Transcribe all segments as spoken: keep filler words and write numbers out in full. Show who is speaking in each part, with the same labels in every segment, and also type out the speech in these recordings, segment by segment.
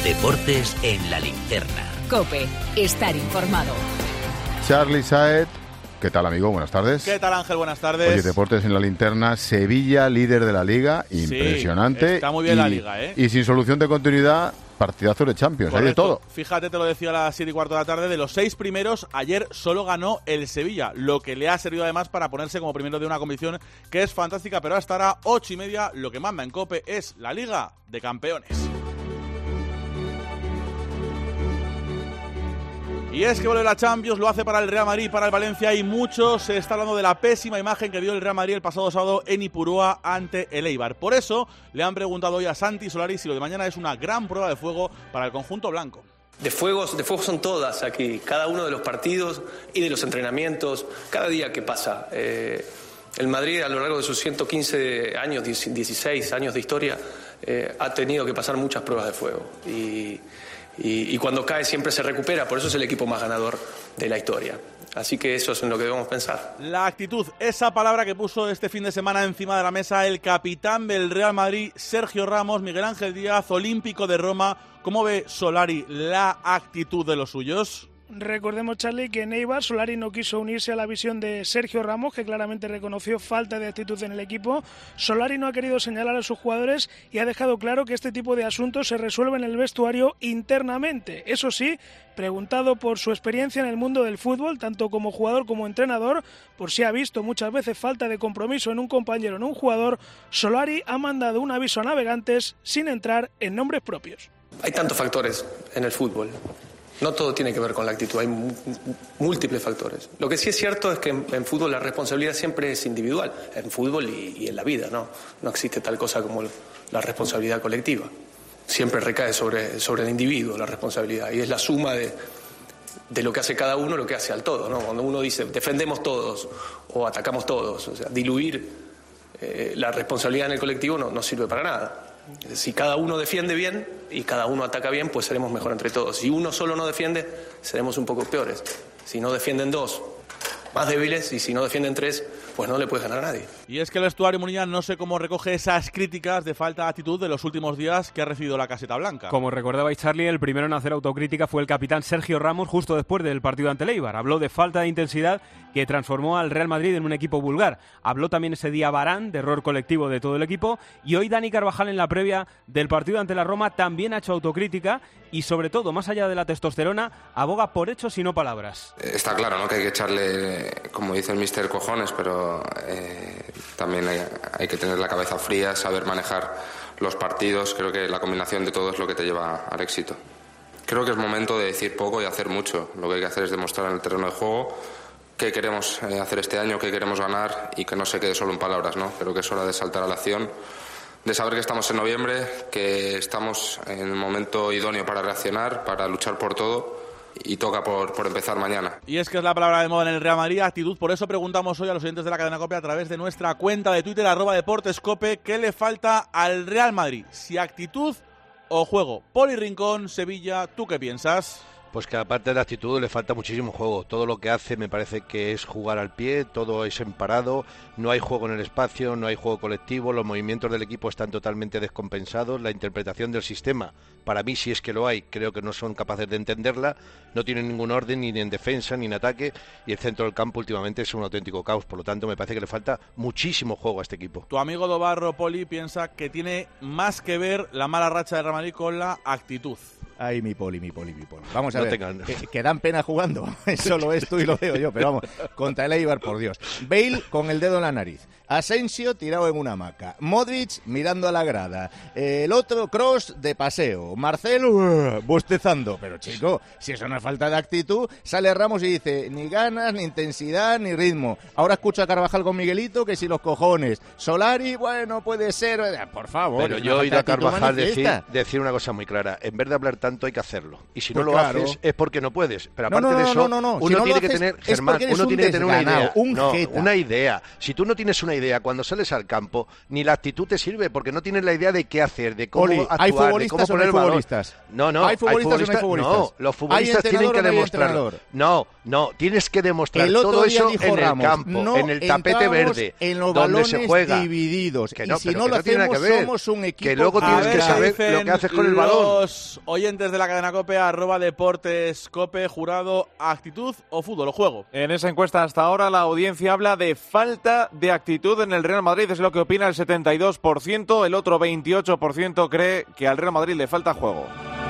Speaker 1: Deportes en la linterna.
Speaker 2: COPE, estar informado.
Speaker 3: Charly Saez, ¿qué tal, amigo? Buenas tardes.
Speaker 4: ¿Qué tal, Ángel? Buenas tardes.
Speaker 3: Oye, Deportes en la linterna, Sevilla, líder de la Liga, impresionante.
Speaker 4: Sí, está muy bien
Speaker 3: y,
Speaker 4: la Liga, ¿eh?
Speaker 3: Y sin solución de continuidad, partidazo de Champions, hay de todo.
Speaker 4: Fíjate, te lo decía a las siete y cuarto de la tarde, de los seis primeros, ayer solo ganó el Sevilla, lo que le ha servido además para ponerse como primero de una competición que es fantástica, pero hasta ahora, ocho y media, lo que manda en COPE es la Liga de Campeones. Y es que vuelve la Champions, lo hace para el Real Madrid, para el Valencia, y mucho se está hablando de la pésima imagen que dio el Real Madrid el pasado sábado en Ipurúa ante el Eibar. Por eso le han preguntado hoy a Santi Solari si lo de mañana es una gran prueba de fuego para el conjunto blanco.
Speaker 5: De fuegos, de fuegos son todas aquí, cada uno de los partidos y de los entrenamientos, cada día que pasa. Eh, el Madrid a lo largo de sus ciento quince años, dieciséis años de historia, eh, ha tenido que pasar muchas pruebas de fuego. Y... Y, y cuando cae siempre se recupera, por eso es el equipo más ganador de la historia. Así que eso es en lo que debemos pensar.
Speaker 4: La actitud, esa palabra que puso este fin de semana encima de la mesa el capitán del Real Madrid, Sergio Ramos, Miguel Ángel Díaz, olímpico de Roma. ¿Cómo ve Solari la actitud de los suyos?
Speaker 6: Recordemos, Charly, que en Eibar Solari no quiso unirse a la visión de Sergio Ramos, que claramente reconoció falta de actitud en el equipo. Solari no ha querido señalar a sus jugadores y ha dejado claro que este tipo de asuntos se resuelven en el vestuario internamente. Eso sí, preguntado por su experiencia en el mundo del fútbol, tanto como jugador como entrenador, por si ha visto muchas veces falta de compromiso en un compañero o en un jugador, Solari ha mandado un aviso a navegantes sin entrar en nombres propios.
Speaker 5: Hay tantos factores en el fútbol. No todo tiene que ver con la actitud, hay múltiples factores. Lo que sí es cierto es que en, en fútbol la responsabilidad siempre es individual, en fútbol y, y en la vida, ¿no? No existe tal cosa como la responsabilidad colectiva. Siempre recae sobre, sobre el individuo la responsabilidad y es la suma de, de lo que hace cada uno, lo que hace al todo, ¿no? Cuando uno dice defendemos todos o atacamos todos, o sea, diluir eh, la responsabilidad en el colectivo no, no sirve para nada. Si cada uno defiende bien y cada uno ataca bien, pues seremos mejor entre todos. Si uno solo no defiende, seremos un poco peores. Si no defienden dos, más débiles, y si no defienden tres, pues no le puedes ganar a nadie.
Speaker 4: Y es que el vestuario Mourinho no sé cómo recoge esas críticas de falta de actitud de los últimos días que ha recibido la caseta blanca.
Speaker 7: Como recordabais, Charly, el primero en hacer autocrítica fue el capitán Sergio Ramos justo después del partido ante el Eibar. Habló de falta de intensidad que transformó al Real Madrid en un equipo vulgar. Habló también ese día Varane de error colectivo de todo el equipo, y hoy Dani Carvajal en la previa del partido ante la Roma también ha hecho autocrítica y, sobre todo, más allá de la testosterona, aboga por hechos y no palabras.
Speaker 8: Está claro, ¿no?, que hay que echarle, como dice el míster, cojones, pero eh, también hay, hay que tener la cabeza fría, saber manejar los partidos. Creo que la combinación de todo es lo que te lleva al éxito. Creo que es momento de decir poco y hacer mucho. Lo que hay que hacer es demostrar en el terreno de juego qué queremos hacer este año, qué queremos ganar, y que no se quede solo en palabras, ¿no? Creo que es hora de saltar a la acción, de saber que estamos en noviembre, que estamos en el momento idóneo para reaccionar, para luchar por todo, y toca por, por empezar mañana.
Speaker 4: Y es que es la palabra de moda en el Real Madrid, actitud. Por eso preguntamos hoy a los oyentes de la cadena COPE a través de nuestra cuenta de Twitter, arroba deportescope, ¿qué le falta al Real Madrid? Si actitud o juego. Poli Rincón, Sevilla, ¿tú qué piensas?
Speaker 9: Pues que aparte de la actitud le falta muchísimo juego. Todo lo que hace me parece que es jugar al pie, todo es en parado, no hay juego en el espacio, no hay juego colectivo, los movimientos del equipo están totalmente descompensados, la interpretación del sistema, para mí si es que lo hay, creo que no son capaces de entenderla, no tienen ningún orden ni en defensa ni en ataque, y el centro del campo últimamente es un auténtico caos, por lo tanto me parece que le falta muchísimo juego a este equipo.
Speaker 4: Tu amigo Dobarro, Poli, piensa que tiene más que ver la mala racha de Real Madrid con la actitud.
Speaker 10: Ay, mi Poli, mi Poli, mi Poli. Vamos a
Speaker 9: no
Speaker 10: ver,
Speaker 9: tengan...
Speaker 10: que, que dan pena jugando. Eso lo ves tú y lo veo yo, pero vamos, contra el Eibar, por Dios. Bale con el dedo en la nariz. Asensio tirado en una hamaca. Modric mirando a la grada. El otro, Kroos, de paseo. Marcelo uh, bostezando. Pero chico, si eso no es falta de actitud, sale Ramos y dice, ni ganas, ni intensidad, ni ritmo. Ahora escucho a Carvajal con Miguelito, que si los cojones. Solari, bueno, puede ser. Por favor.
Speaker 9: Pero yo he oído a Carvajal decir, decir una cosa muy clara. En vez de hablar tanto, hay que hacerlo. Y si pues no lo claro. haces, es porque no puedes. Pero aparte
Speaker 10: no, no, no,
Speaker 9: de eso,
Speaker 10: no, no, no.
Speaker 9: uno
Speaker 10: si no
Speaker 9: tiene
Speaker 10: haces,
Speaker 9: que tener, Germán, uno tiene que tener una idea.
Speaker 10: Un
Speaker 9: no,
Speaker 10: jeta.
Speaker 9: una idea. Si tú no tienes una idea cuando sales al campo, ni la actitud te sirve, porque no tienes la idea de qué hacer, de cómo
Speaker 10: Oli,
Speaker 9: actuar,
Speaker 10: ¿hay futbolistas
Speaker 9: de cómo poner
Speaker 10: o no hay futbolistas?
Speaker 9: No, no.
Speaker 10: ¿Hay futbolistas,
Speaker 9: hay futbolistas,
Speaker 10: o no hay futbolistas?
Speaker 9: No, los futbolistas tienen que demostrar. No, no, tienes que demostrar todo eso en
Speaker 10: Ramos,
Speaker 9: el campo,
Speaker 10: no
Speaker 9: en el tapete verde,
Speaker 10: en los
Speaker 9: donde se juega.
Speaker 10: Divididos.
Speaker 9: Que no,
Speaker 10: y si
Speaker 9: pero
Speaker 10: no
Speaker 9: que
Speaker 10: lo
Speaker 9: no tiene
Speaker 10: hacemos,
Speaker 9: que ver.
Speaker 10: somos un equipo.
Speaker 9: Que luego tienes que saber lo que haces con el balón.
Speaker 4: Los oyentes oyentes de la cadena COPE, arroba Deportes COPE, Jurado, actitud o fútbol o juego.
Speaker 11: En esa encuesta hasta ahora la audiencia habla de falta de actitud en el Real Madrid, es lo que opina el setenta y dos por ciento, el otro veintiocho por ciento cree que al Real Madrid le falta juego.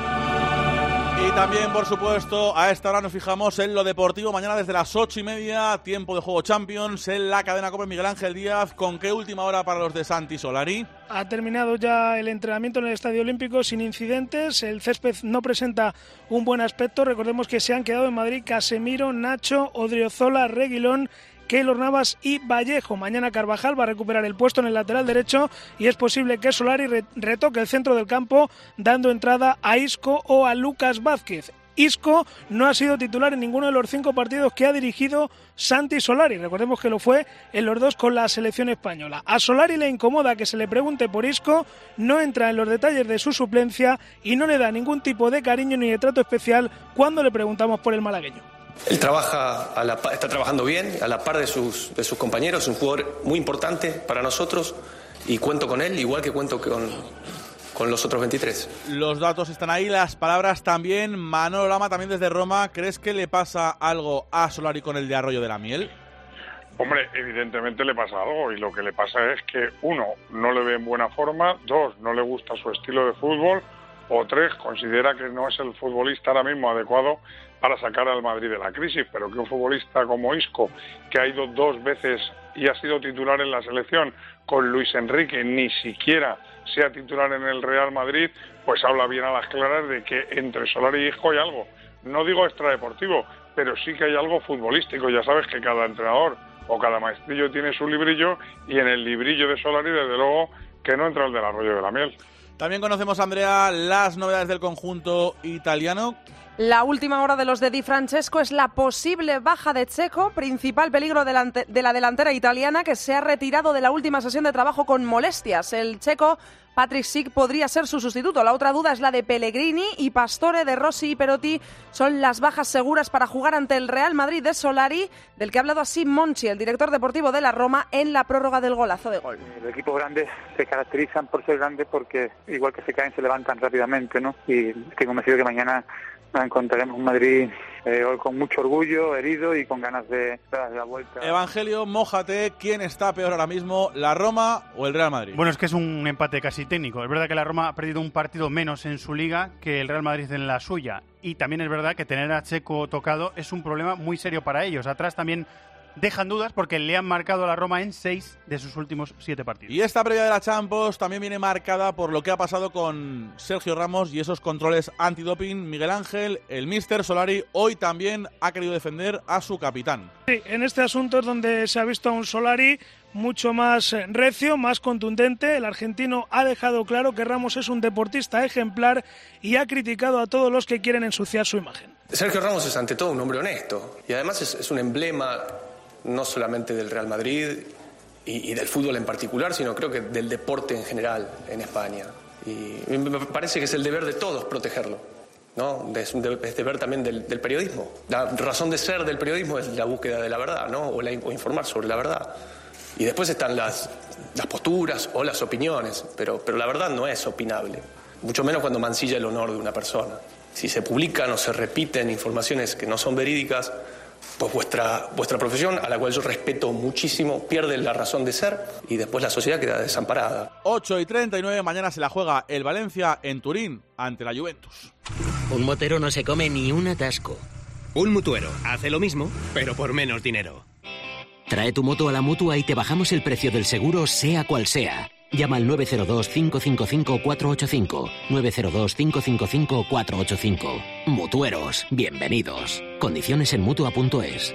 Speaker 4: Y también, por supuesto, a esta hora nos fijamos en lo deportivo. Mañana desde las ocho y media, tiempo de juego Champions en la cadena COPE. Miguel Ángel Díaz, ¿con qué última hora para los de Santi Solari?
Speaker 6: Ha terminado ya el entrenamiento en el Estadio Olímpico sin incidentes. El césped no presenta un buen aspecto. Recordemos que se han quedado en Madrid Casemiro, Nacho, Odriozola, Reguilón, Keylor Navas y Vallejo. Mañana Carvajal va a recuperar el puesto en el lateral derecho y es posible que Solari re- retoque el centro del campo dando entrada a Isco o a Lucas Vázquez. Isco no ha sido titular en ninguno de los cinco partidos que ha dirigido Santi Solari. Recordemos que lo fue en los dos con la selección española. A Solari le incomoda que se le pregunte por Isco, no entra en los detalles de su suplencia y no le da ningún tipo de cariño ni de trato especial cuando le preguntamos por el malagueño.
Speaker 5: Él trabaja a la, está trabajando bien, a la par de sus, de sus compañeros, es un jugador muy importante para nosotros y cuento con él, igual que cuento con, con los otros veintitrés.
Speaker 4: Los datos están ahí, las palabras también. Manolo Lama, también desde Roma, ¿crees que le pasa algo a Solari con el de Arroyo de la Miel?
Speaker 12: Hombre, evidentemente le pasa algo y lo que le pasa es que, uno, no le ve en buena forma, dos, no le gusta su estilo de fútbol, o tres, considera que no es el futbolista ahora mismo adecuado para sacar al Madrid de la crisis, pero que un futbolista como Isco, que ha ido dos veces y ha sido titular en la selección con Luis Enrique, ni siquiera sea titular en el Real Madrid, pues habla bien a las claras de que entre Solari y Isco hay algo. No digo extradeportivo, pero sí que hay algo futbolístico. Ya sabes que cada entrenador o cada maestrillo tiene su librillo y en el librillo de Solari, desde luego, que no entra el del Arroyo de la Miel.
Speaker 4: También conocemos, Andrea, las novedades del conjunto italiano.
Speaker 13: La última hora de los de Di Francesco es la posible baja de Dzeko, principal peligro de la, de la delantera italiana, que se ha retirado de la última sesión de trabajo con molestias. El checo Patrick Schick podría ser su sustituto. La otra duda es la de Pellegrini y Pastore, De Rossi y Perotti son las bajas seguras para jugar ante el Real Madrid de Solari, del que ha hablado así Monchi, el director deportivo de la Roma, en la prórroga del golazo de gol.
Speaker 14: Los equipos grandes se caracterizan por ser grandes porque igual que se caen se levantan rápidamente, ¿no? Y estoy convencido que mañana nos encontraremos un Madrid eh, hoy con mucho orgullo, herido y con ganas de dar la vuelta.
Speaker 4: Evangelio, mójate, ¿quién está peor ahora mismo, la Roma o el Real Madrid?
Speaker 15: Bueno, es que es un empate casi técnico. Es verdad que la Roma ha perdido un partido menos en su liga que el Real Madrid en la suya. Y también es verdad que tener a Dzeko tocado es un problema muy serio para ellos. Atrás también dejan dudas porque le han marcado a la Roma en seis de sus últimos siete partidos.
Speaker 4: Y esta previa de la Champions también viene marcada por lo que ha pasado con Sergio Ramos y esos controles antidoping. Miguel Ángel, el míster Solari, hoy también ha querido defender a su capitán.
Speaker 6: Sí, en este asunto es donde se ha visto a un Solari mucho más recio, más contundente. El argentino ha dejado claro que Ramos es un deportista ejemplar y ha criticado a todos los que quieren ensuciar su imagen.
Speaker 5: Sergio Ramos es ante todo un hombre honesto y además es, es un emblema no solamente del Real Madrid y, y del fútbol en particular, sino creo que del deporte en general en España. Y me parece que es el deber de todos protegerlo, ¿no? Es un deber, es deber también del, del periodismo. La razón de ser del periodismo es la búsqueda de la verdad, ¿no? O, la, o informar sobre la verdad. Y después están las, las posturas o las opiniones, pero, pero la verdad no es opinable, mucho menos cuando mancilla el honor de una persona. Si se publican o se repiten informaciones que no son verídicas, pues vuestra, vuestra profesión, a la cual yo respeto muchísimo, pierde la razón de ser y después la sociedad queda desamparada.
Speaker 4: ocho y treinta y nueve, mañana se la juega el Valencia en Turín ante la Juventus.
Speaker 1: Un motero no se come ni un atasco.
Speaker 16: Un mutuero hace lo mismo, pero por menos dinero.
Speaker 1: Trae tu moto a la Mutua y te bajamos el precio del seguro, sea cual sea. Llama al nueve cero dos, cinco cinco cinco, cuatro ocho cinco. nueve cero dos, cinco cinco cinco, cuatro ocho cinco. Mutueros, bienvenidos. Condiciones en mutua punto es.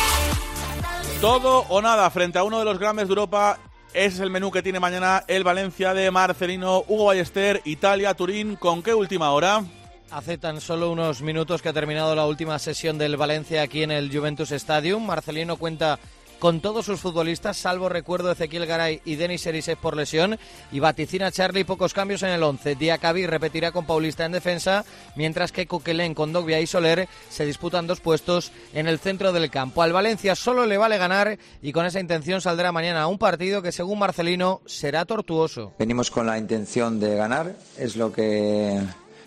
Speaker 4: Todo o nada frente a uno de los grandes de Europa. Ese es el menú que tiene mañana el Valencia de Marcelino. Hugo Ballester, Italia, Turín. ¿Con qué última hora?
Speaker 17: Hace tan solo unos minutos que ha terminado la última sesión del Valencia aquí en el Juventus Stadium. Marcelino cuenta con todos sus futbolistas, salvo recuerdo Ezequiel Garay y Denis Erisek por lesión, y vaticina Charlie pocos cambios en el once. Diacabí repetirá con Paulista en defensa, mientras que Coquelin, Kondogbia y Soler se disputan dos puestos en el centro del campo. Al Valencia solo le vale ganar y con esa intención saldrá mañana a un partido que, según Marcelino, será tortuoso.
Speaker 18: Venimos con la intención de ganar, es lo que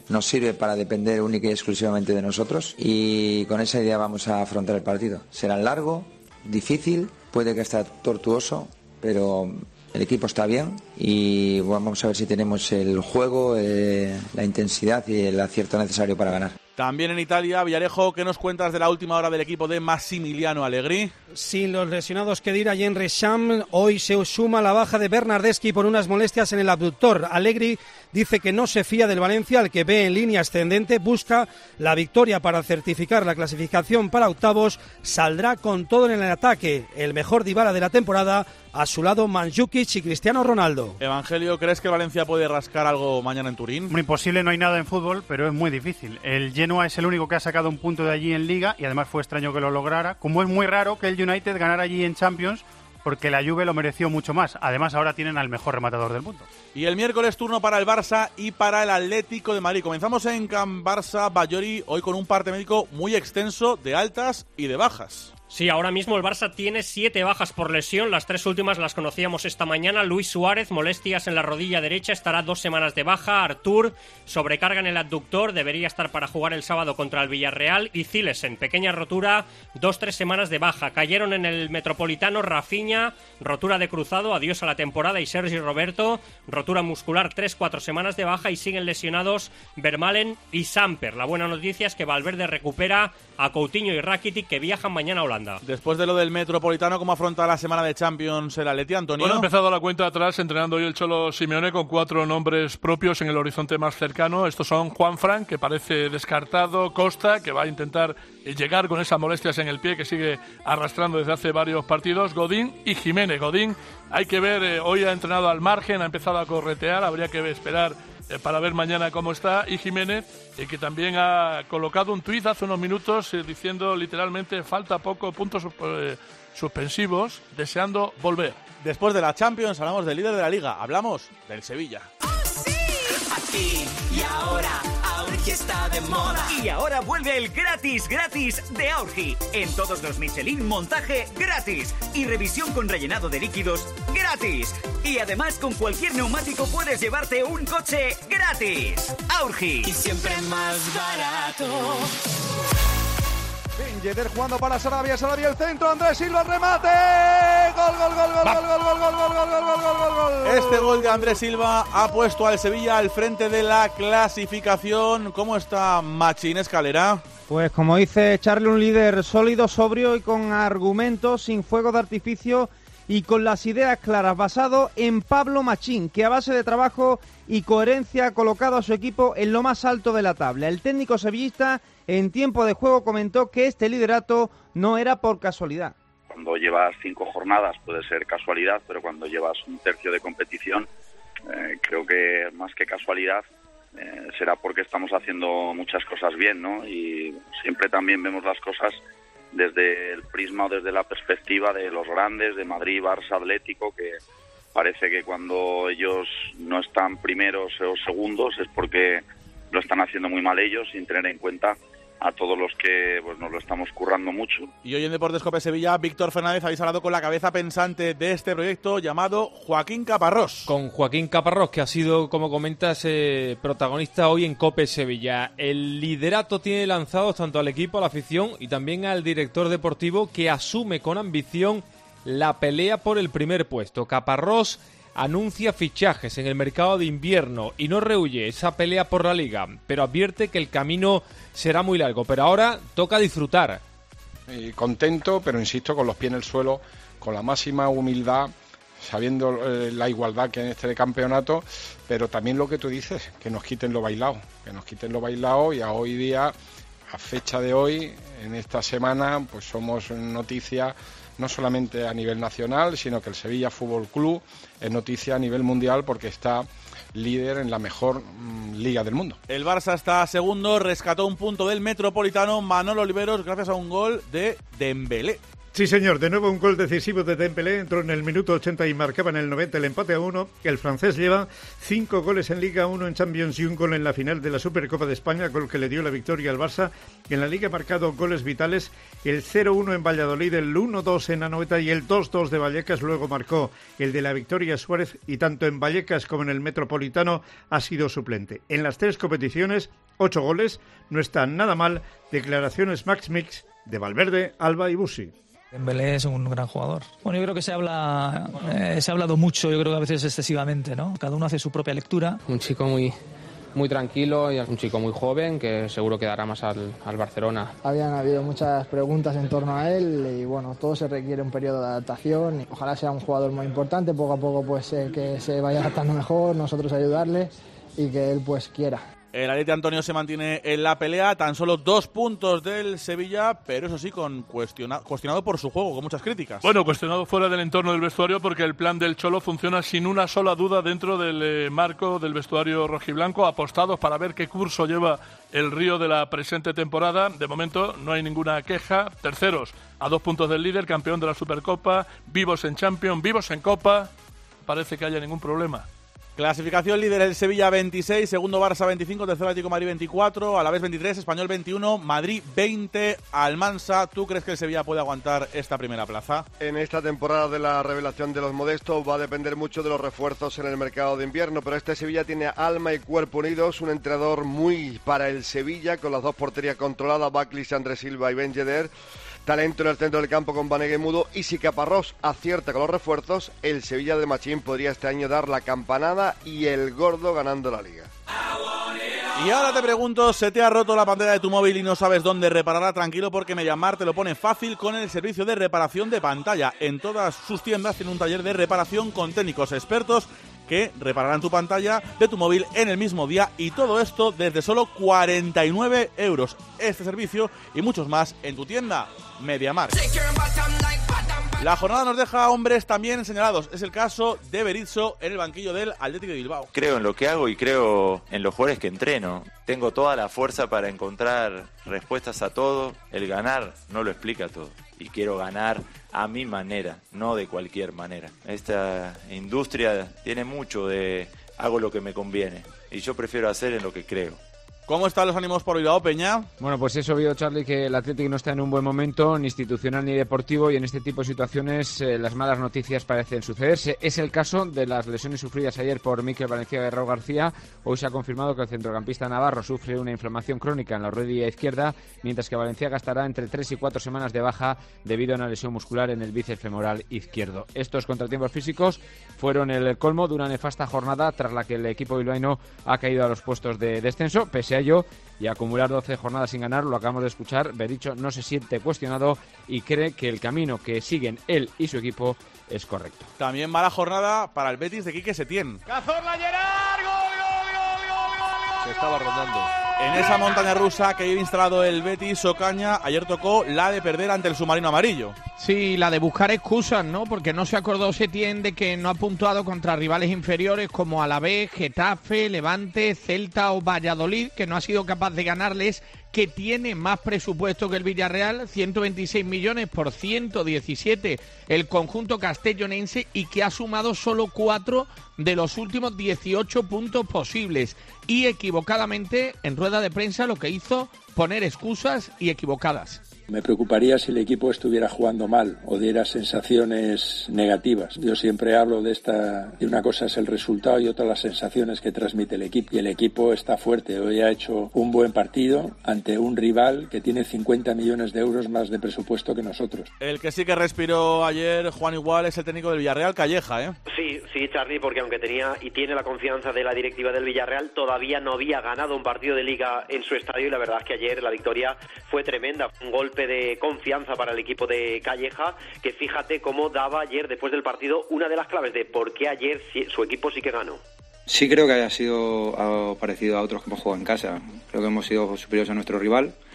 Speaker 18: nos sirve para depender única y exclusivamente de nosotros, y con esa idea vamos a afrontar el partido. Será largo, difícil, puede que esté tortuoso, pero el equipo está bien y vamos a ver si tenemos el juego, eh, la intensidad y el acierto necesario para ganar.
Speaker 4: También en Italia, Villarejo, ¿qué nos cuentas de la última hora del equipo de Massimiliano Allegri?
Speaker 19: Sin los lesionados que dirá Henry Scham, hoy se suma la baja de Bernardeschi por unas molestias en el abductor. Allegri dice que no se fía del Valencia, al que ve en línea ascendente, busca la victoria para certificar la clasificación para octavos, saldrá con todo en el ataque. El mejor Dybala de la temporada, a su lado Mandžukić y Cristiano Ronaldo.
Speaker 4: Evangelio, ¿crees que Valencia puede rascar algo mañana en Turín?
Speaker 15: Muy imposible, no hay nada en fútbol, pero es muy difícil. El Genoa es el único que ha sacado un punto de allí en Liga y además fue extraño que lo lograra. Como es muy raro que el United ganara allí en Champions, porque la Juve lo mereció mucho más. Además, ahora tienen al mejor rematador del mundo.
Speaker 4: Y el miércoles turno para el Barça y para el Atlético de Madrid. Comenzamos en Can Barça Bayori, hoy con un parte médico muy extenso de altas y de bajas.
Speaker 20: Sí, ahora mismo el Barça tiene siete bajas por lesión, las tres últimas las conocíamos esta mañana. Luis Suárez, molestias en la rodilla derecha, estará dos semanas de baja. Artur, sobrecarga en el abductor, debería estar para jugar el sábado contra el Villarreal. Y Zilesen, pequeña rotura, dos, tres semanas de baja. Cayeron en el Metropolitano Rafinha, rotura de cruzado, adiós a la temporada, y Sergi Roberto, rotura muscular, tres, cuatro semanas de baja, y siguen lesionados Vermaelen y Samper. La buena noticia es que Valverde recupera a Coutinho y Rakitic, que viajan mañana a Holanda.
Speaker 4: Después de lo del Metropolitano, ¿cómo afronta la semana de Champions el Atleti, Antonio?
Speaker 21: Bueno, ha empezado la cuenta atrás entrenando hoy el Cholo Simeone con cuatro nombres propios en el horizonte más cercano. Estos son Juanfran, que parece descartado, Costa, que va a intentar llegar con esas molestias en el pie que sigue arrastrando desde hace varios partidos, Godín y Jiménez. Godín, hay que ver, eh, hoy ha entrenado al margen, ha empezado a corretear, habría que esperar eh, para ver mañana cómo está. Y Jiménez, eh, que también ha colocado un tuit hace unos minutos eh, diciendo literalmente falta poco, puntos eh, suspensivos, deseando volver.
Speaker 4: Después de la Champions hablamos del líder de la Liga, hablamos del Sevilla.
Speaker 22: Aquí y ahora, Aurgi está de moda. Y ahora vuelve el gratis, gratis de Aurgi. En todos los Michelin, montaje gratis. Y revisión con rellenado de líquidos gratis. Y además, con cualquier neumático puedes llevarte un coche gratis. Aurgi. Y siempre más barato.
Speaker 23: Yedder jugando para Sarabia, Sarabia el centro, Andrés Silva el remate, gol, gol, gol, gol, gol, gol, gol, gol, gol, gol, gol, gol, gol, gol.
Speaker 4: Este gol de Andrés Silva ha puesto al Sevilla al frente de la clasificación. ¿Cómo está Machín Escalera?
Speaker 24: Pues como dice Charlie, un líder sólido, sobrio y con argumentos, sin fuego de artificio y con las ideas claras, basado en Pablo Machín, que a base de trabajo y coherencia ha colocado a su equipo en lo más alto de la tabla. El técnico sevillista en tiempo de juego comentó que este liderato no era por casualidad.
Speaker 25: Cuando llevas cinco jornadas puede ser casualidad, pero cuando llevas un tercio de competición, eh, creo que más que casualidad eh, será porque estamos haciendo muchas cosas bien, ¿no? Y siempre también vemos las cosas desde el prisma o desde la perspectiva de los grandes, de Madrid, Barça, Atlético, que parece que cuando ellos no están primeros o segundos es porque lo están haciendo muy mal ellos, sin tener en cuenta a todos los que pues nos lo estamos currando mucho.
Speaker 4: Y hoy en Deportes Cope Sevilla, Víctor Fernández, habéis hablado con la cabeza pensante de este proyecto llamado Joaquín Caparrós.
Speaker 7: Con Joaquín Caparrós, que ha sido, como comentas, eh, protagonista hoy en Cope Sevilla. El liderato tiene lanzados tanto al equipo, a la afición y también al director deportivo, que asume con ambición la pelea por el primer puesto. Caparrós anuncia fichajes en el mercado de invierno y no rehúye esa pelea por la Liga, pero advierte que el camino será muy largo. Pero ahora toca disfrutar.
Speaker 26: Eh, contento, pero insisto, con los pies en el suelo, con la máxima humildad, sabiendo eh, la igualdad que hay en este campeonato, pero también lo que tú dices, que nos quiten lo bailado, que nos quiten lo bailado, y a hoy día, a fecha de hoy, en esta semana, pues somos noticia no solamente a nivel nacional, sino que el Sevilla Fútbol Club es noticia a nivel mundial porque está líder en la mejor mmm, liga del mundo.
Speaker 4: El Barça está segundo, rescató un punto del Metropolitano Manolo Oliveros gracias a un gol de Dembélé.
Speaker 2: Sí, señor, de nuevo un gol decisivo de Dembélé, entró en el minuto ochenta y marcaba en el noventa el empate a uno. El francés lleva cinco goles en Liga, uno en Champions y un gol en la final de la Supercopa de España, gol que le dio la victoria al Barça. En la Liga ha marcado goles vitales, el cero uno en Valladolid, el uno dos en Anoeta y el dos dos de Vallecas. Luego marcó el de la victoria Suárez y tanto en Vallecas como en el Metropolitano ha sido suplente. En las tres competiciones, ocho goles, no está nada mal. Declaraciones Max Mix de Valverde, Alba y Busi.
Speaker 3: Dembélé es un gran jugador. Bueno, yo creo que se habla, eh, se ha hablado mucho, yo creo que a veces excesivamente, ¿no? Cada uno hace su propia lectura.
Speaker 8: Un chico muy, muy tranquilo y un chico muy joven que seguro que dará más al, al Barcelona.
Speaker 9: Habían habido muchas preguntas en torno a él y bueno, todo se requiere un periodo de adaptación. Ojalá sea un jugador muy importante, poco a poco pues eh, que se vaya adaptando mejor, nosotros ayudarle y que él pues quiera.
Speaker 4: El Atleti Antonio se mantiene en la pelea, tan solo dos puntos del Sevilla, pero eso sí, con cuestiona, cuestionado por su juego, con muchas críticas.
Speaker 21: Bueno, cuestionado fuera del entorno del vestuario porque el plan del Cholo funciona sin una sola duda dentro del eh, marco del vestuario rojiblanco, apostados para ver qué curso lleva el Río de la presente temporada. De momento no hay ninguna queja. Terceros, a dos puntos del líder, campeón de la Supercopa, vivos en Champions, vivos en Copa. Parece que haya ningún problema.
Speaker 4: Clasificación líder el Sevilla veintiséis, segundo Barça veinticinco, tercero Atlético de Madrid veinticuatro, Alavés veintitrés, Español veintiuno, Madrid veinte, Almansa. ¿Tú crees que el Sevilla puede aguantar esta primera plaza?
Speaker 10: En esta temporada de la revelación de los modestos va a depender mucho de los refuerzos en el mercado de invierno, pero este Sevilla tiene alma y cuerpo unidos, un entrenador muy para el Sevilla, con las dos porterías controladas, Baklis, Andrés Silva y Ben Yedder. Talento en el centro del campo con Banega y Mudo, y si Caparrós acierta con los refuerzos, el Sevilla de Machín podría este año dar la campanada y el gordo ganando la Liga.
Speaker 4: Y ahora te pregunto, ¿se te ha roto la pantalla de tu móvil y no sabes dónde repararla? Tranquilo, porque Mediamar te lo pone fácil con el servicio de reparación de pantalla. En todas sus tiendas tiene un taller de reparación con técnicos expertos que repararán tu pantalla de tu móvil en el mismo día, y todo esto desde solo cuarenta y nueve euros. Este servicio y muchos más en tu tienda Mediamar. La jornada nos deja hombres también señalados. Es el caso de Berizzo en el banquillo del Athletic de Bilbao.
Speaker 11: Creo en lo que hago y creo en los jugadores que entreno. Tengo toda la fuerza para encontrar respuestas a todo. El ganar no lo explica todo. Y quiero ganar a mi manera, no de cualquier manera. Esta industria tiene mucho de hago lo que me conviene. Y yo prefiero hacer en lo que creo.
Speaker 4: ¿Cómo están los ánimos por Bilbao, Peña?
Speaker 27: Bueno, pues es obvio, Charlie, que el Athletic no está en un buen momento, ni institucional ni deportivo, y en este tipo de situaciones eh, las malas noticias parecen sucederse. Es el caso de las lesiones sufridas ayer por Mikel Valenciaga y Raúl García. Hoy se ha confirmado que el centrocampista navarro sufre una inflamación crónica en la rodilla izquierda, mientras que Valenciaga estará entre tres y cuatro semanas de baja debido a una lesión muscular en el bíceps femoral izquierdo. Estos contratiempos físicos fueron el colmo de una nefasta jornada tras la que el equipo bilbaíno ha caído a los puestos de descenso. Pese a ello, y acumular doce jornadas sin ganar, lo acabamos de escuchar, Berizzo no se siente cuestionado y cree que el camino que siguen él y su equipo es correcto.
Speaker 4: También mala jornada para el Betis de Quique Setién.
Speaker 23: Cazorla, Gerard, gol, gol, gol, gol, gol, gol.
Speaker 4: Se estaba rondando. En esa montaña rusa que lleva instalado el Betis, Ocaña ayer tocó la de perder ante el submarino amarillo.
Speaker 28: Sí, la de buscar excusas, ¿no? Porque no se acordó Setién de que no ha puntuado contra rivales inferiores como Alavés, Getafe, Levante, Celta o Valladolid, que no ha sido capaz de ganarles, que tiene más presupuesto que el Villarreal, ciento veintiséis millones por ciento diecisiete el conjunto castellonense, y que ha sumado solo cuatro de los últimos dieciocho puntos posibles. Y equivocadamente, en rueda de prensa, lo que hizo, poner excusas y equivocadas.
Speaker 29: Me preocuparía si el equipo estuviera jugando mal o diera sensaciones negativas. Yo siempre hablo de esta, de una cosa es el resultado y otra las sensaciones que transmite el equipo. Y el equipo está fuerte. Hoy ha hecho un buen partido ante un rival que tiene cincuenta millones de euros más de presupuesto que nosotros.
Speaker 4: El que sí que respiró ayer, Juan Igual, es el técnico del Villarreal, Calleja, ¿eh?
Speaker 30: Sí, sí, Charlie, porque aunque tenía y tiene la confianza de la directiva del Villarreal, todavía no había ganado un partido de Liga en su estadio, y la verdad es que ayer la victoria fue tremenda. Un golpe de confianza para el equipo de Calleja, que fíjate cómo daba ayer, después del partido, una de las claves de por qué ayer su equipo sí que ganó.
Speaker 31: Sí, creo que haya sido algo parecido a otros que hemos jugado en casa. Creo que hemos sido superiores a nuestro rival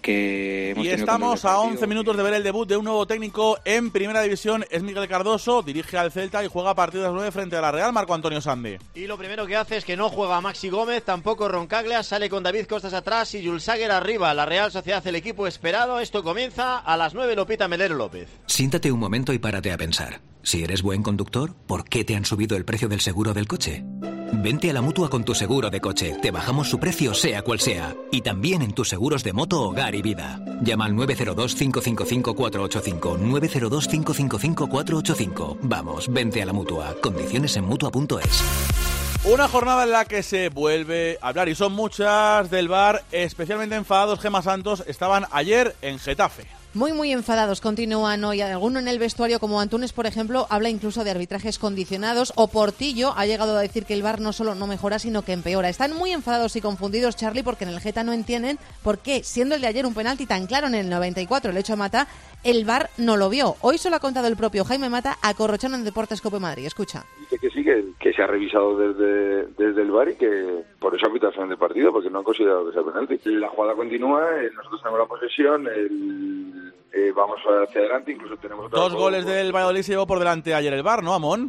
Speaker 1: que hemos
Speaker 4: Y
Speaker 1: tenido
Speaker 4: estamos a once minutos de ver el debut de un nuevo técnico en Primera División. Es Miguel Cardoso, dirige al Celta y juega a partir de las nueve frente a la Real. Marco Antonio Sande.
Speaker 5: Y lo primero que hace es que no juega Maxi Gómez, tampoco Roncaglia, sale con David Costas atrás y Jules Sager arriba. La Real Sociedad, el equipo esperado. Esto comienza a las nueve, lo pita Melero López.
Speaker 6: Siéntate un momento y párate a pensar. Si eres buen conductor, ¿por qué te han subido el precio del seguro del coche? Vente a la Mutua con tu seguro de coche. Te bajamos su precio sea cual sea. Y también en tus seguros de moto, hogar y vida. Llama al nueve cero dos, cinco cinco cinco, cuatro ocho cinco. nueve cero dos, cinco cinco cinco, cuatro ocho cinco. Vamos, vente a la Mutua. Condiciones en Mutua punto es.
Speaker 4: Una jornada en la que se vuelve a hablar y son muchas del V A R. Especialmente enfadados Gemma Santos estaban ayer en Getafe.
Speaker 12: Muy, muy enfadados continúan hoy. Alguno en el vestuario, como Antunes, por ejemplo, habla incluso de arbitrajes condicionados. O Portillo ha llegado a decir que el V A R no solo no mejora, sino que empeora. Están muy enfadados y confundidos, Charlie, porque en el Geta no entienden por qué, siendo el de ayer un penalti tan claro en el noventa y cuatro, el hecho de Mata, el V A R no lo vio. Hoy solo ha contado el propio Jaime Mata a Corrochano en Deportes Cope Madrid. Escucha.
Speaker 13: Dice que sí, que, que se ha revisado desde, desde el V A R y que por eso ha pitado el final del partido, porque no han considerado que sea penalti. La jugada continúa, eh, nosotros tenemos la posesión, el... Eh, vamos hacia adelante, incluso tenemos...
Speaker 4: Dos goles del Valladolid se llevó por delante ayer el V A R, ¿no, Amón?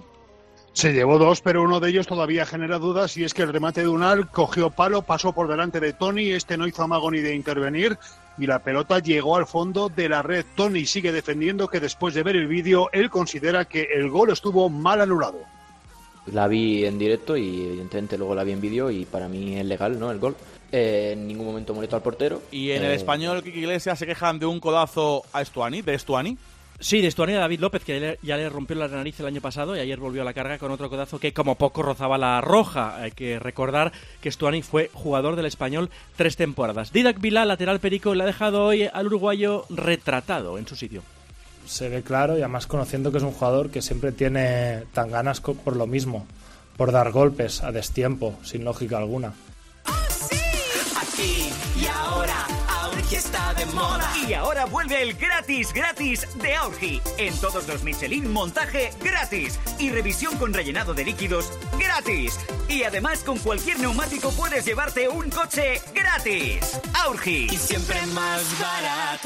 Speaker 14: Se llevó dos, pero uno de ellos todavía genera dudas, y es que el remate de Unal cogió palo, pasó por delante de Toni, este no hizo amago ni de intervenir, y la pelota llegó al fondo de la red. Toni sigue defendiendo que después de ver el vídeo, él considera que el gol estuvo mal anulado.
Speaker 16: La vi en directo y evidentemente luego la vi en vídeo y para mí es legal, ¿no?, el gol. Eh, en ningún momento molesto al portero.
Speaker 4: Y en el
Speaker 16: eh,
Speaker 4: Español, Quique Iglesias se quejan de un codazo a Estuani, de Estuani.
Speaker 17: Sí, de Estuani a David López, que ya le rompió la nariz el año pasado y ayer volvió a la carga con otro codazo que como poco rozaba la roja. Hay que recordar que Estuani fue jugador del Español tres temporadas. Didac Vilá, lateral perico, le ha dejado hoy al uruguayo retratado en su sitio.
Speaker 18: Se ve claro, y además conociendo que es un jugador que siempre tiene tan ganas por lo mismo, por dar golpes a destiempo, sin lógica alguna.
Speaker 22: Aquí y ahora, Aurgi está de moda. Y ahora vuelve el gratis, gratis de Aurgi. En todos los Michelin, montaje gratis. Y revisión con rellenado de líquidos gratis. Y además, con cualquier neumático puedes llevarte un coche gratis. Aurgi. Y siempre más barato.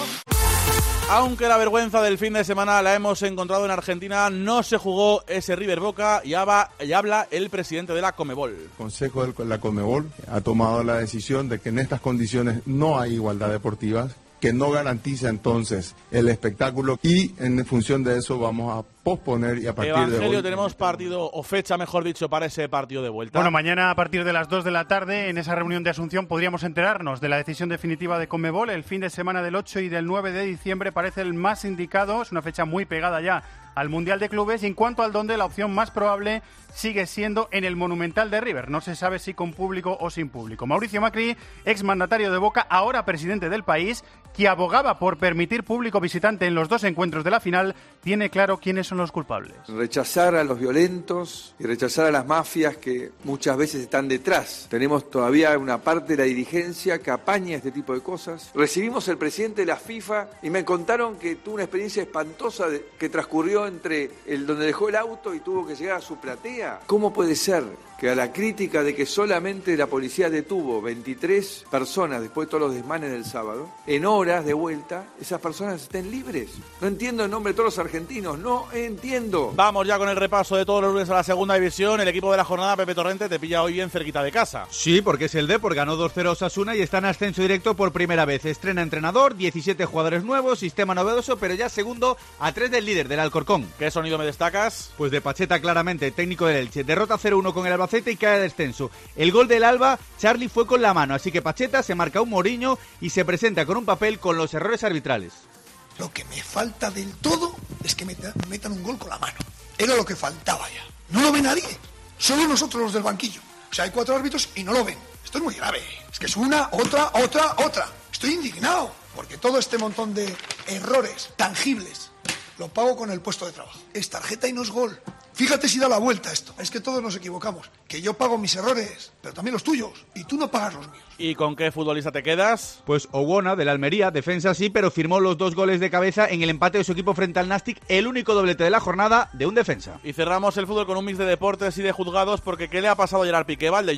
Speaker 4: Aunque la vergüenza del fin de semana la hemos encontrado en Argentina, no se jugó ese River Boca y habla, y habla el presidente de la Conmebol.
Speaker 19: El Consejo de la Conmebol ha tomado la decisión de que en estas condiciones no hay igualdad deportiva, que no garantiza entonces el espectáculo, y en función de eso vamos a posponer y a partir
Speaker 4: Evangelio,
Speaker 19: de hoy...
Speaker 4: tenemos partido, o fecha mejor dicho, para ese partido de vuelta.
Speaker 15: Bueno, mañana a partir de las dos de la tarde, en esa reunión de Asunción, podríamos enterarnos de la decisión definitiva de Conmebol. El fin de semana del ocho y del nueve de diciembre parece el más indicado, es una fecha muy pegada ya al Mundial de Clubes, y en cuanto al dónde, la opción más probable sigue siendo en el Monumental de River. No se sabe si con público o sin público. Mauricio Macri, exmandatario de Boca, ahora presidente del país, que abogaba por permitir público visitante en los dos encuentros de la final, tiene claro quiénes son los culpables.
Speaker 31: Rechazar a los violentos y rechazar a las mafias que muchas veces están detrás. Tenemos todavía una parte de la dirigencia que apaña este tipo de cosas. Recibimos al presidente de la FIFA y me contaron que tuvo una experiencia espantosa de, que transcurrió entre el donde dejó el auto y tuvo que llegar a su platea. ¿Cómo puede ser que a la crítica de que solamente la policía detuvo veintitrés personas después de todos los desmanes del sábado, en horas de vuelta, esas personas estén libres? No entiendo el nombre de todos los argentinos, no entiendo.
Speaker 4: Vamos ya con el repaso de todos los lunes a la segunda división. El equipo de la jornada, Pepe Torrente, te pilla hoy bien cerquita de casa.
Speaker 32: Sí, porque es el Depor, ganó dos cero a Osasuna y está en ascenso directo por primera vez. Estrena entrenador, diecisiete jugadores nuevos, sistema novedoso, pero ya segundo a tres del líder, del Alcorcón.
Speaker 4: ¿Qué sonido me destacas?
Speaker 32: Pues de Pacheta, claramente, técnico del Elche. Derrota cero uno con el Albacete y cae a descenso. El gol del Alba, Charlie, fue con la mano, así que Pacheta se marca un Mourinho y se presenta con un papel con los errores arbitrales.
Speaker 33: Lo que me falta del todo es que me metan un gol con la mano. Era lo que faltaba ya. No lo ve nadie, solo nosotros los del banquillo. O sea, hay cuatro árbitros y no lo ven. Esto es muy grave. Es que es una, otra, otra, otra. Estoy indignado porque todo este montón de errores tangibles lo pago con el puesto de trabajo. Es tarjeta y no es gol. Fíjate si da la vuelta esto. Es que todos nos equivocamos. Que yo pago mis errores, pero también los tuyos. Y tú no pagas los míos.
Speaker 4: ¿Y con qué futbolista te quedas?
Speaker 32: Pues Owona, de la Almería, defensa sí, pero firmó los dos goles de cabeza en el empate de su equipo frente al Nastic, el único doblete de la jornada de un defensa.
Speaker 4: Y cerramos el fútbol con un mix de deportes y de juzgados, porque ¿qué le ha pasado a Gerard Piqué, Valdellou?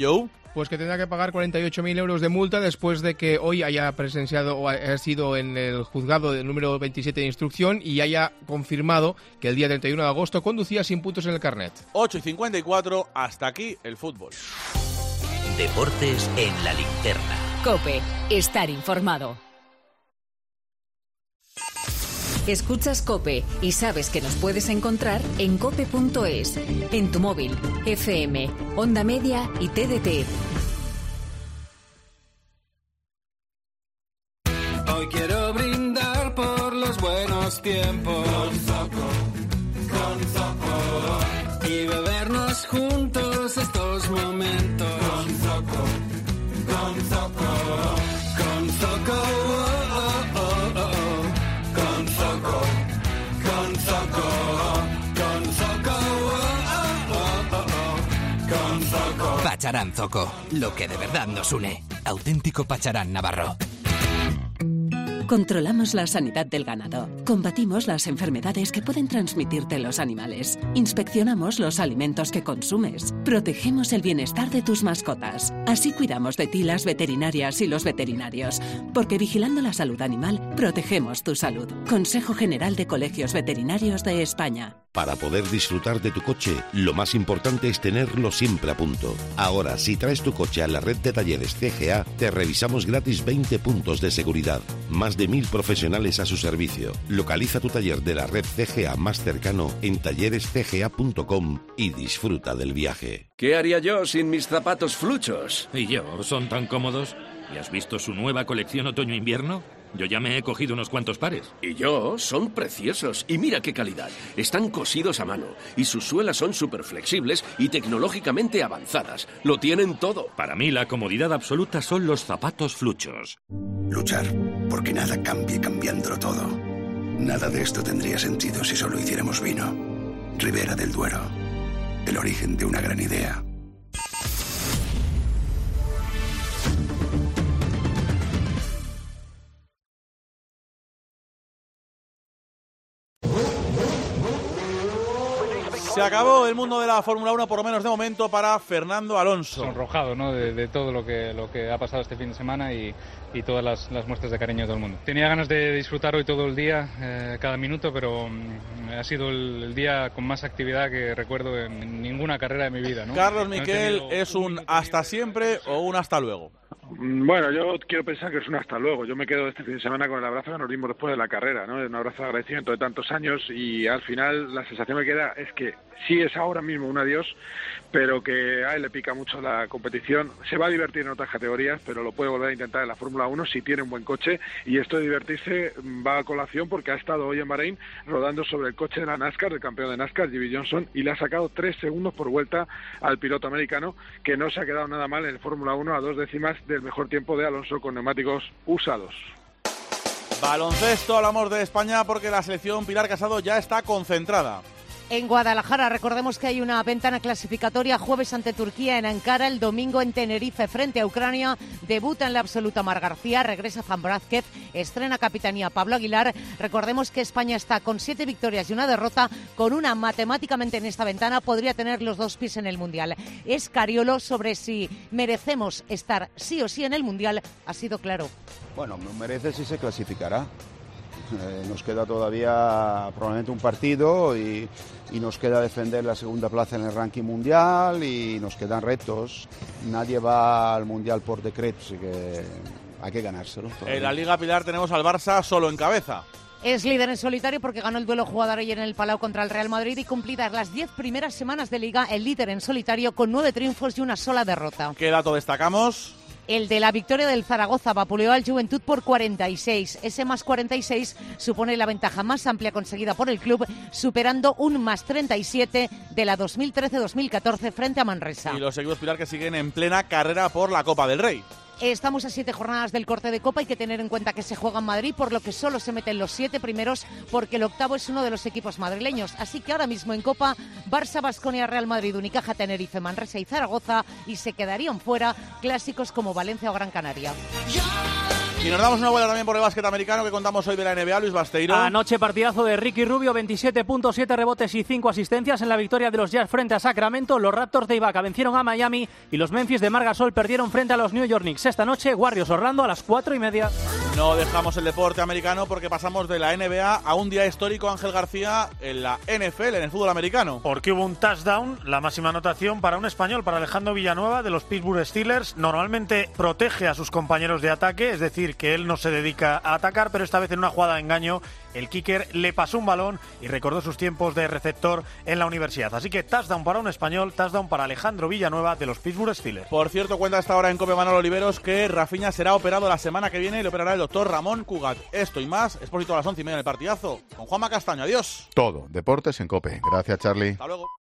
Speaker 1: Pues que tendrá que pagar cuarenta y ocho mil euros de multa después de que hoy haya presenciado o haya sido en el juzgado del número veintisiete de instrucción y haya confirmado que el día treinta y uno de agosto conducía sin puntos en el carnet.
Speaker 4: ocho y cincuenta y cuatro, hasta aquí el fútbol.
Speaker 22: Deportes en la linterna.
Speaker 2: COPE, estar informado. Escuchas COPE y sabes que nos puedes encontrar en cope punto es, en tu móvil, F M, Onda Media y T D T.
Speaker 3: Hoy quiero brindar por los buenos tiempos con Zoco, con Zoco, y bebernos juntos estos momentos con Zoco, con Zoco, con Zoco, oh, oh, oh, oh. Con Zoco, con Zoco, con Zoco, oh, oh, oh, oh. Con Zoco.
Speaker 7: Pacharán Zoco, lo que de verdad nos une. Auténtico Pacharán navarro.
Speaker 2: Controlamos la sanidad del ganado. Combatimos las enfermedades que pueden transmitirte los animales. Inspeccionamos los alimentos que consumes. Protegemos el bienestar de tus mascotas. Así cuidamos de ti las veterinarias y los veterinarios. Porque vigilando la salud animal, protegemos tu salud. Consejo General de Colegios Veterinarios de España.
Speaker 8: Para poder disfrutar de tu coche, lo más importante es tenerlo siempre a punto. Ahora, si traes tu coche a la red de talleres C G A, te revisamos gratis veinte puntos de seguridad. Más de mil profesionales a su servicio. Localiza tu taller de la red C G A más cercano en talleres c g a punto com y disfruta del viaje.
Speaker 9: ¿Qué haría yo sin mis zapatos fluchos?
Speaker 10: ¿Y yo? ¿Son tan cómodos? ¿Y has visto su nueva colección otoño-invierno? Yo ya me he cogido unos cuantos pares.
Speaker 9: Y yo, son preciosos. Y mira qué calidad. Están cosidos a mano. Y sus suelas son súper flexibles y tecnológicamente avanzadas. Lo tienen todo.
Speaker 10: Para mí, la comodidad absoluta son los zapatos fluchos.
Speaker 11: Luchar porque nada cambie cambiándolo todo. Nada de esto tendría sentido si solo hiciéramos vino. Ribera del Duero. El origen de una gran idea.
Speaker 4: Se acabó el mundo de la Fórmula uno, por lo menos de momento, para Fernando Alonso.
Speaker 20: Sonrojado, ¿no? De, de todo lo que, lo que ha pasado este fin de semana y, y todas las, las muestras de cariño de todo el mundo. Tenía ganas de disfrutar hoy todo el día, eh, cada minuto, pero mm, ha sido el, el día con más actividad que recuerdo en ninguna carrera de mi vida, ¿no?
Speaker 4: Carlos
Speaker 20: No he
Speaker 4: Miquel,
Speaker 20: tenido-
Speaker 4: ¿es un hasta siempre o un hasta luego?
Speaker 21: Bueno, yo quiero pensar que es un hasta luego. Yo me quedo este fin de semana con el abrazo que nos dimos después de la carrera, ¿no? Un abrazo de agradecimiento de tantos años y al final la sensación que queda es que sí es ahora mismo un adiós, pero que a él le pica mucho la competición. Se va a divertir en otras categorías, pero lo puede volver a intentar en la Fórmula uno si tiene un buen coche y esto de divertirse va a colación porque ha estado hoy en Bahrein rodando sobre el coche de la NASCAR, del campeón de NASCAR, Jimmie Johnson, y le ha sacado tres segundos por vuelta al piloto americano que no se ha quedado nada mal en el Fórmula uno a dos décimas del mejor tiempo de Alonso con neumáticos usados.
Speaker 4: Baloncesto, hablamos de España porque la selección Pilar Casado ya está concentrada.
Speaker 24: En Guadalajara, recordemos que hay una ventana clasificatoria jueves ante Turquía en Ankara, el domingo en Tenerife frente a Ucrania, debuta en la absoluta Mar García, regresa Van Brázquez, estrena capitanía Pablo Aguilar. Recordemos que España está con siete victorias y una derrota, con una matemáticamente en esta ventana podría tener los dos pies en el Mundial. Escariolo sobre si merecemos estar sí o sí en el Mundial ha sido claro.
Speaker 25: Bueno, merece si se clasificará. Eh, nos queda todavía probablemente un partido y, y nos queda defender la segunda plaza en el ranking mundial y nos quedan retos. Nadie va al mundial por decreto, así que hay que ganárselo. todavía.
Speaker 4: En la Liga Pilar tenemos al Barça solo en cabeza.
Speaker 24: Es líder en solitario porque ganó el duelo jugador ayer en el Palau contra el Real Madrid y cumplidas las diez primeras semanas de Liga, el líder en solitario con nueve triunfos y una sola derrota.
Speaker 4: ¿Qué dato destacamos?
Speaker 24: El de la victoria del Zaragoza vapuleó al Juventud por cuarenta y seis. Ese más cuarenta y seis supone la ventaja más amplia conseguida por el club, superando un más treinta y siete de la dos mil trece dos mil catorce frente a Manresa.
Speaker 4: Y los equipos Pilar que siguen en plena carrera por la Copa del Rey.
Speaker 24: Estamos a siete jornadas del corte de Copa. Hay que tener en cuenta que se juega en Madrid, por lo que solo se meten los siete primeros, porque el octavo es uno de los equipos madrileños. Así que ahora mismo en Copa, Barça, Baskonia, Real Madrid, Unicaja, Tenerife, Manresa y Zaragoza, y se quedarían fuera clásicos como Valencia o Gran Canaria.
Speaker 3: Ya
Speaker 4: Y nos damos una vuelta también por el básquet americano que contamos hoy de la N B A, Luis Basteiro.
Speaker 5: Anoche partidazo de Ricky Rubio, veintisiete puntos, siete rebotes y cinco asistencias en la victoria de los Jazz frente a Sacramento. Los Raptors de Ibaka vencieron a Miami y los Memphis de Marc Gasol perdieron frente a los New York Knicks. Esta noche, Warriors Orlando a las cuatro y media.
Speaker 4: No dejamos el deporte americano porque pasamos de la N B A a un día histórico, Ángel García, en la N F L, en el fútbol americano.
Speaker 6: Porque hubo un touchdown, la máxima anotación para un español, para Alejandro Villanueva de los Pittsburgh Steelers. Normalmente protege a sus compañeros de ataque, es decir, que él no se dedica a atacar, pero esta vez en una jugada de engaño el kicker le pasó un balón y recordó sus tiempos de receptor en la universidad. Así que touchdown para un español, touchdown para Alejandro Villanueva de los Pittsburgh Steelers.
Speaker 4: Por cierto, cuenta hasta ahora en COPE Manolo Oliveros que Rafinha será operado la semana que viene y le operará el doctor Ramón Cugat. Esto y más, Expósito a las once y media en el partidazo con Juanma Castaño. Adiós.
Speaker 12: Todo, deportes en COPE. Gracias, Charlie.
Speaker 4: Hasta luego.